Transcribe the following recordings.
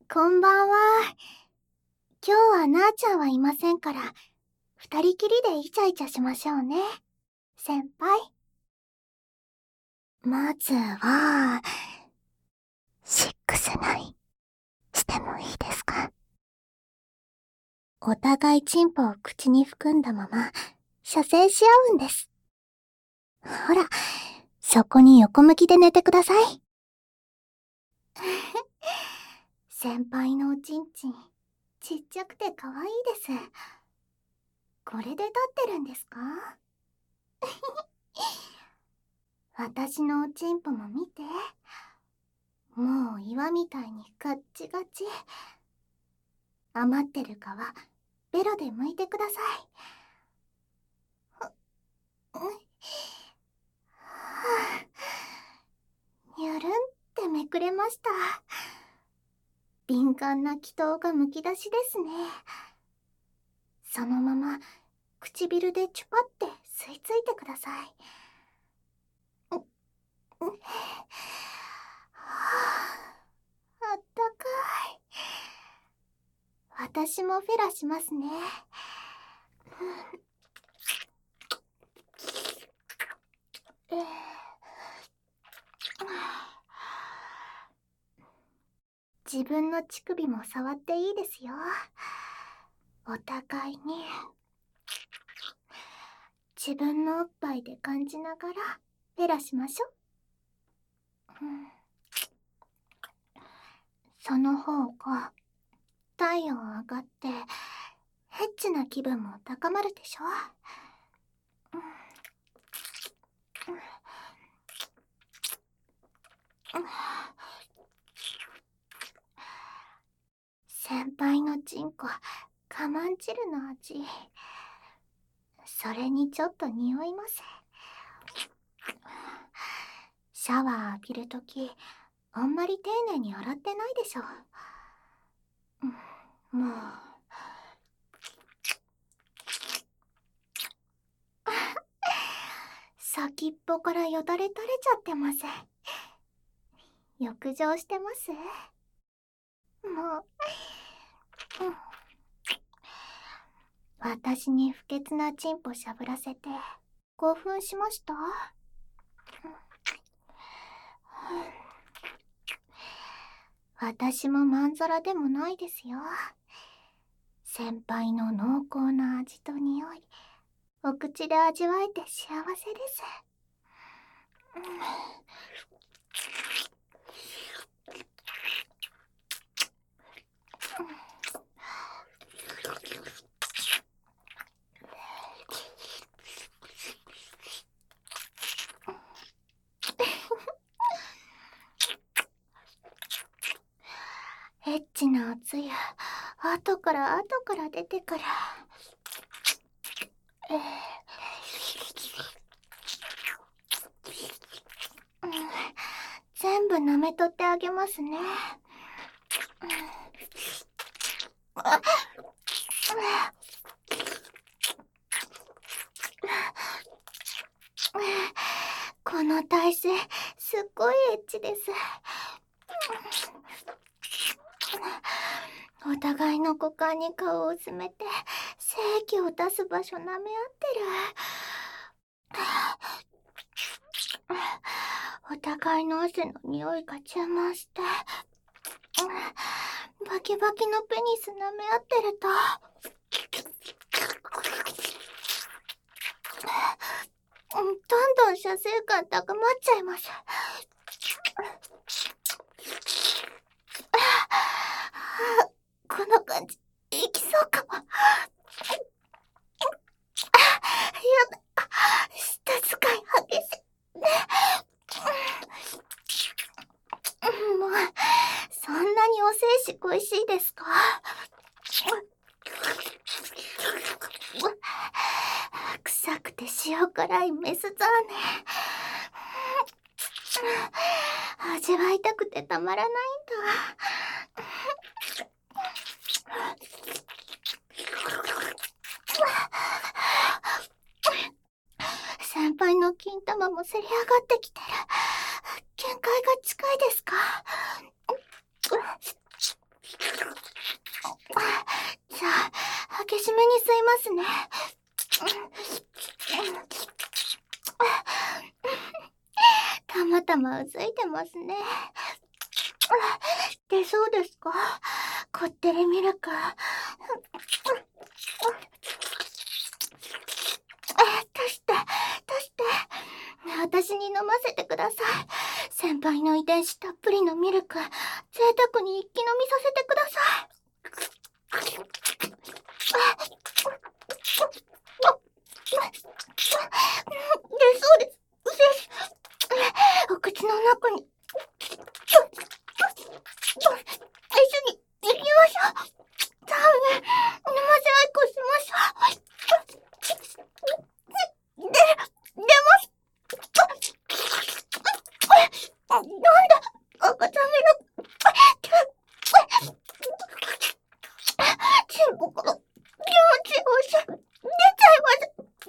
こんばんは。今日はなあちゃんはいませんから、二人きりでイチャイチャしましょうね、先輩。まずは、6-9してもいいですか？お互いチンポを口に含んだまま、射精し合うんです。ほら、そこに横向きで寝てください。先輩のおちんちん、ちっちゃくて可愛いです。これで立ってるんですか？私のおちんぽも見て。もう岩みたいにガッチガチ。余ってる皮、ベロで剥いてください。にゅるんってめくれました。敏感な気筒がむき出しですね。そのまま唇でチュパって吸い付いてください。あったかい。私もフェラしますね。自分の乳首も触っていいですよ。お互いに自分のおっぱいで感じながらフェラしましょ。その方が体温上がってヘッチな気分も高まるでしょ。先輩のチンコ、カマンチルの味。それにちょっと匂います。シャワー浴びるとき、あんまり丁寧に洗ってないでしょ。もう。先っぽからよだれ垂れちゃってます。浴場してます？もう。私に不潔なチンポしゃぶらせて興奮しました？私もまんざらでもないですよ。先輩の濃厚な味と匂い、お口で味わえて幸せです。エッチなおつゆ、後から出てから。全部舐めとってあげますね。この体勢、すっごいエッチです。お互いの股間に顔をうずめて、精液を出す場所舐め合ってる。お互いの汗の匂いが充満して、バキバキのペニス舐め合ってると、どんどん射精感高まっちゃいます。この感じ、いきそうかも。やだ、舌使い激しい。もう、そんなにお精子恋しいですか？臭くて塩辛いメスザーネ。味わいたくてたまらないんだ。先輩の金玉もせり上がってきてる。限界が近いですか？ ね。たまたまうずいてますね。出そうですか？こってりミルク。足して。私に飲ませてください。先輩の遺伝子たっぷりのミルク、贅沢に一気飲みさせてください。出そうです。お口の中に。一緒に行きましょう。さあね、飲ませ合いっこしましょう。出ます。なんだ、赤ちゃんミルク。チンポから気持ちよし出ちゃいます。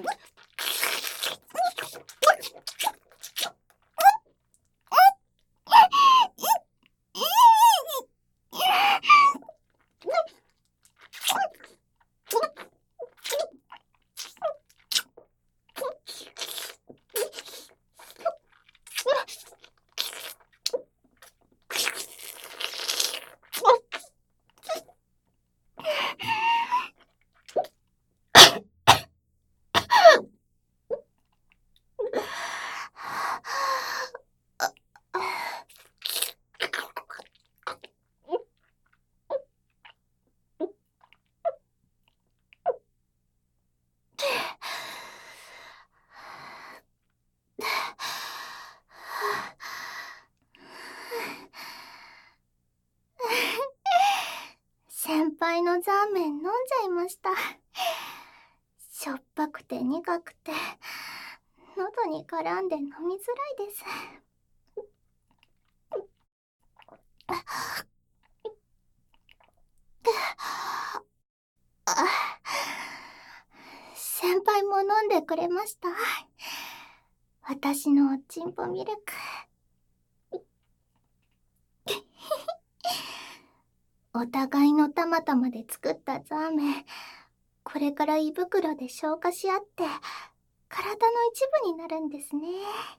先輩のザーメン飲んじゃいました。しょっぱくて苦くて、喉に絡んで飲みづらいです。先輩も飲んでくれました。私のおちんぽミルク。お互いのたまたまで作ったザーメン、これから胃袋で消化し合って体の一部になるんですね。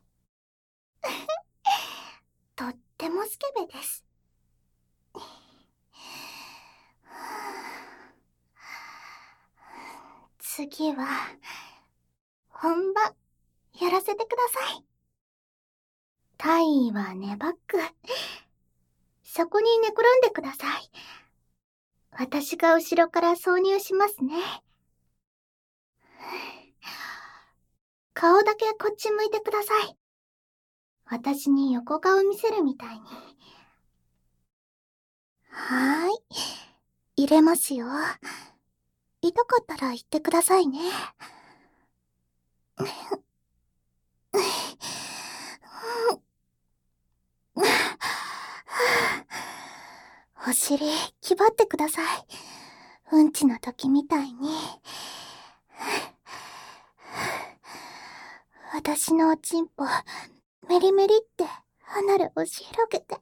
とってもスケベです。次は本番やらせてください。体位はネバック。そこに寝転んでください。私が後ろから挿入しますね。顔だけこっち向いてください。私に横顔見せるみたいに。はーい。入れますよ。痛かったら言ってくださいね。お尻、気張ってください。うんちの時みたいに。私のおちんぽ、メリメリって離れ押し広げて。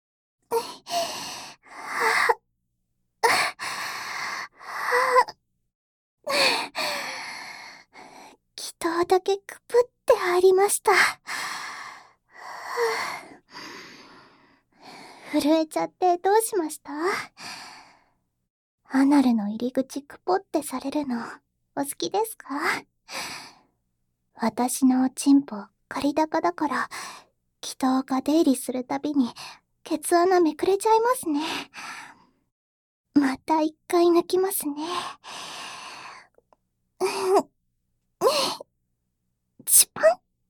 気筒だけくぷって入りました。震えちゃってどうしました？アナルの入り口くぽってされるのお好きですか？私のおちんぽ借り高だから気筒が出入りするたびにケツ穴めくれちゃいますね。また一回抜きますね。チパン。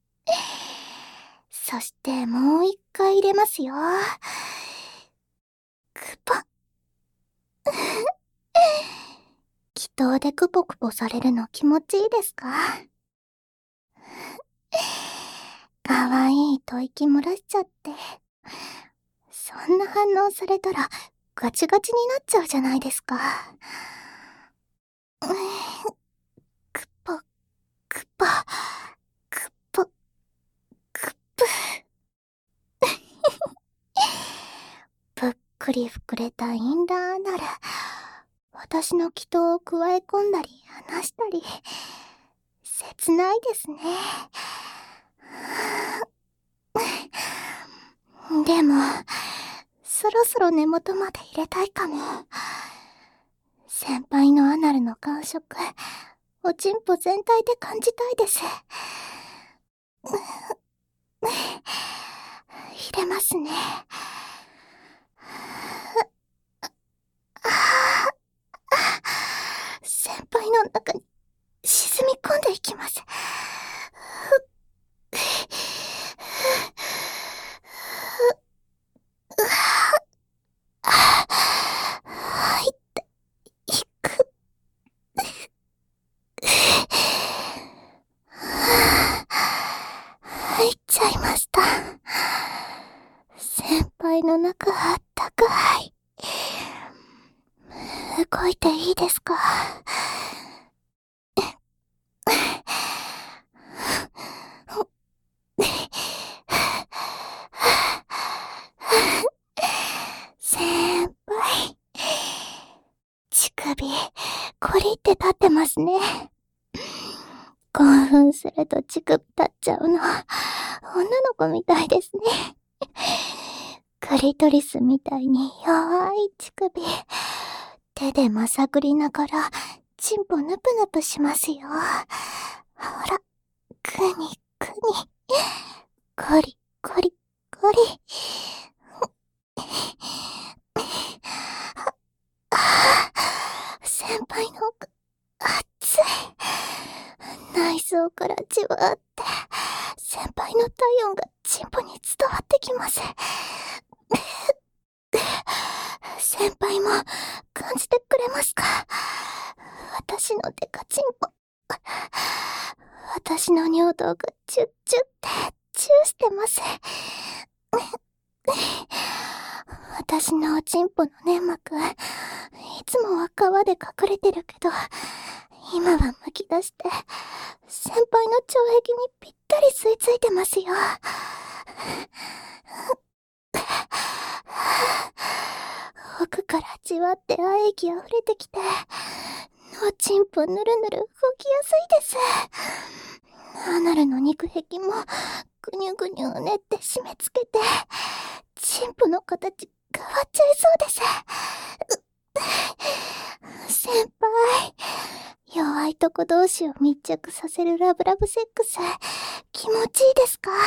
そしてもう一回入れますよ。クポ。気筒でクポクポされるの気持ちいいですか？かわいい吐息漏らしちゃって。そんな反応されたらガチガチになっちゃうじゃないですか。クポ、クポ、クポ、クプ。ぷっくり膨れたインダーアナル。 私の祈祷を加え込んだり離したり、切ないですね。でも、そろそろ根元まで入れたいかも。先輩のアナルの感触、おちんぽ全体で感じたいです。入れますね。先輩の中に沈み込んでいきます。入っていく。入っちゃいました。先輩の中あったかい。動いていいですか？先輩、乳首、コリって立ってますね。興奮すると乳首立っちゃうの、女の子みたいですね。クリトリスみたいに弱い乳首、手でまさぐりながら、チンポぬぷぬぷしますよ。ほら、くにくに、コリコリコリ。先輩の奥、熱い。内臓からじわって、先輩の体温がチンポに伝わってきます。先輩も感じてくれますか？私のデカチンポ。私の尿道がチュッチュってチューしてます。私のおちんぽの粘膜、いつもは皮で隠れてるけど、今はむき出して、先輩の腸壁にぴったり吸い付いてますよ。奥からじわって愛液溢れてきて、おちんぽぬるぬる動きやすいです。アナルの肉壁もぐにゅぐにゅねって締め付けて、チンポの形変わっちゃいそうです。先輩、弱いとこ同士を密着させるラブラブセックス、気持ちいいですか？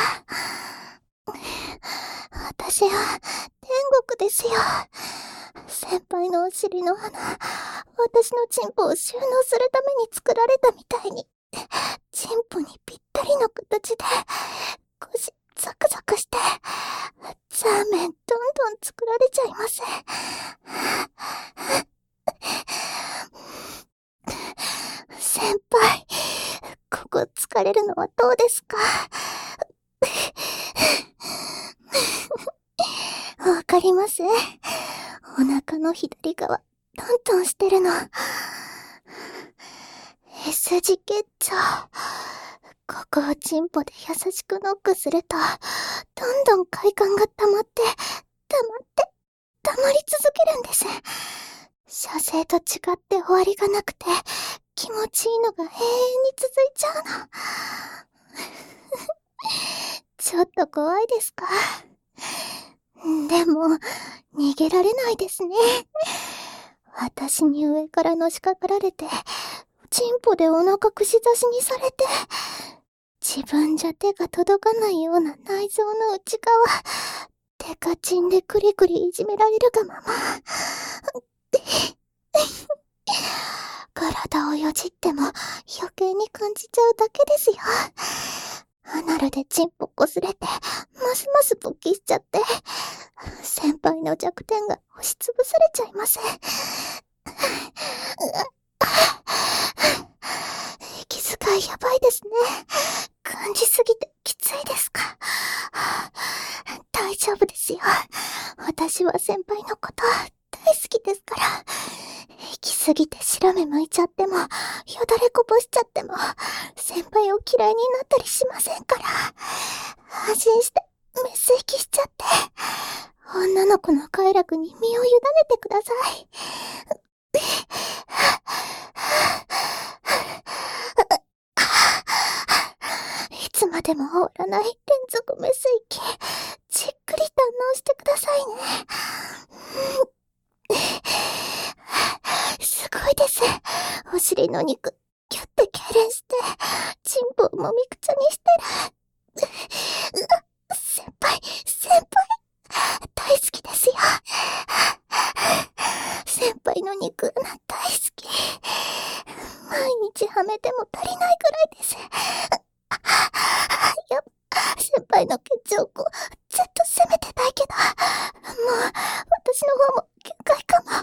私は天国ですよ。先輩のお尻の穴、私のチンポを収納するために作られたみたいに、チンポにぴったりの形で、腰ザクザクして、ザーメンどんどん作られちゃいます。先輩、ここ疲れるのはどうですか？わかります？お腹の左側、トントンしてるの。S 字結腸。ここをチンポで優しくノックすると、どんどん快感が溜まって、溜まり続けるんです。射精と違って終わりがなくて、気持ちいいのが永遠に続いちゃうの。ちょっと怖いですか？でも、逃げられないですね。私に上からのしかかられて、チンポでお腹串刺しにされて、自分じゃ手が届かないような内臓の内側、デカチンでクリクリいじめられるがまま。体をよじっても余計に感じちゃうだけですよ。アナルでチンポこすれて、ますます勃起しちゃって、先輩の弱点が押しつぶされちゃいます。息遣いやばいですね。感じすぎてきついですか？大丈夫ですよ。私は先輩のこと大好きですから。行き過ぎて白目向いちゃっても、よだれこぼしちゃっても、先輩を嫌いになったりしませんから。安心して、メス行きしちゃって、女の子の快楽に身を委ねてください。 いつまでも終わらない連続メス息、じっくり堪能してくださいね。すごいです。お尻の肉、キュッて痙攣して、チンポをもみくちゃにしてる。先輩、大好きですよ。先輩の肉、大好き。毎日はめても足りないくらいです。先輩のケチをずっと責めてたいけど、もう、私の方も限界かも。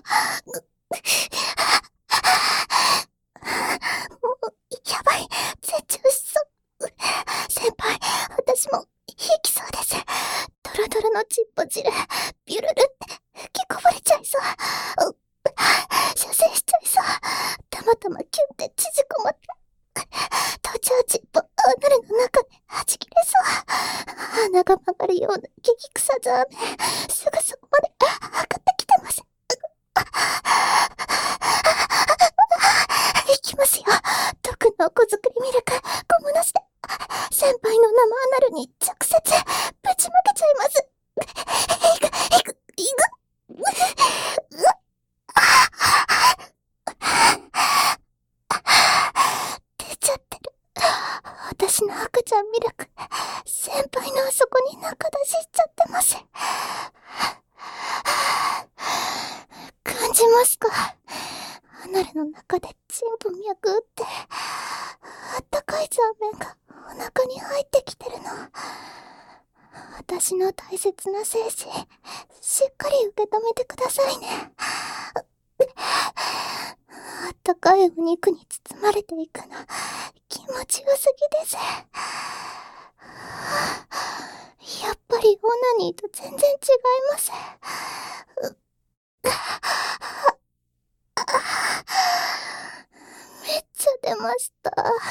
もう、やばい。絶頂しそう。先輩、私も、引きそうです。ドロドロのチンポ汁、ビュルルって吹きこぼれちゃいそう。射精しちゃいそう。たまたまキュンって縮こまって。途中チンポ、アナルの中で弾きれそう。鼻が曲がるような激臭ザーメン、すぐそこまで上がってきてます。いきますよ。毒のお子作りミルク、ゴムなしで、先輩の生アナルに直接、ぶちまけちゃいます。いく。出ちゃってる。私の赤ちゃんミルク、先輩のあそこに中出ししちゃってます。感じますか？アナルの中でチンポ脈打って、あったかいザーメンがお腹に入ってきてるの。私の大切な精子、しっかり受け止めてくださいね。あったかいお肉に包まれていくの、気持ちよすぎです。やっぱりオナニーと全然違います。めっちゃ出ました。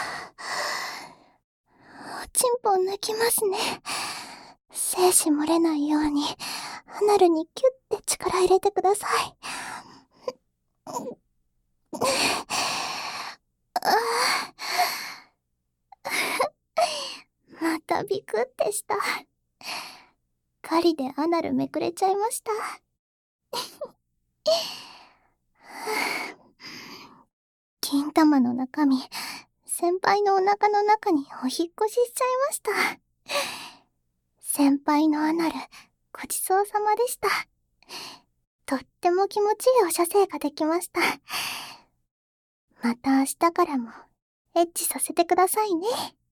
おちんぽを抜きますね。精子漏れないように、アナルにキュッて力入れてください。またビクってした。狩りでアナルめくれちゃいました。金玉の中身、先輩のお腹の中にお引っ越ししちゃいました。先輩のアナル、ごちそうさまでした。とっても気持ちいいお射精ができました。また明日からもエッチさせてくださいね。